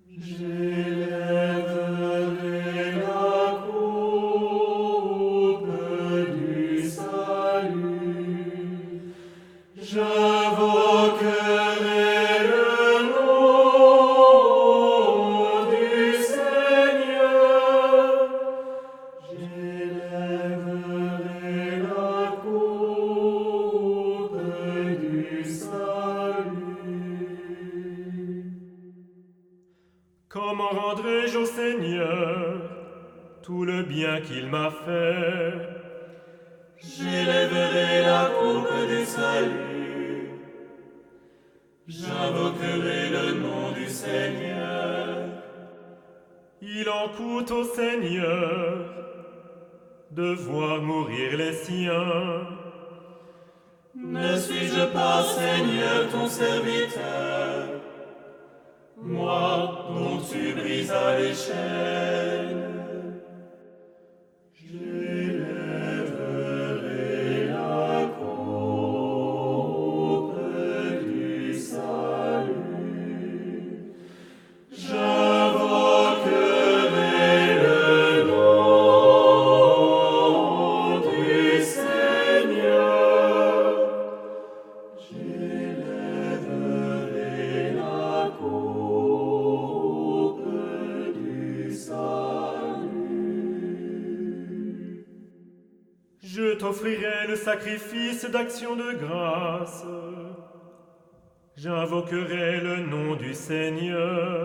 J'élèverai la coupe du salut. J'invoquerai le nom du Seigneur. J'élèverai la coupe du salut. Comment rendrai-je au Seigneur tout le bien qu'il m'a fait? J'élèverai la coupe du salut. J'invoquerai le nom du Seigneur. Il en coûte au Seigneur de voir mourir les siens. Ne suis-je pas, Seigneur, ton serviteur, moi dont tu brisas les chaînes? J'élèverai la coupe du salut. J'invoquerai le nom du Seigneur. J'élèverai la coupe du salut. Je t'offrirai le sacrifice d'action de grâce. J'invoquerai le nom du Seigneur.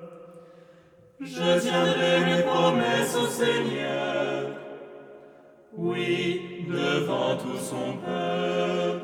Je tiendrai mes promesses au Seigneur, oui, devant tout son peuple.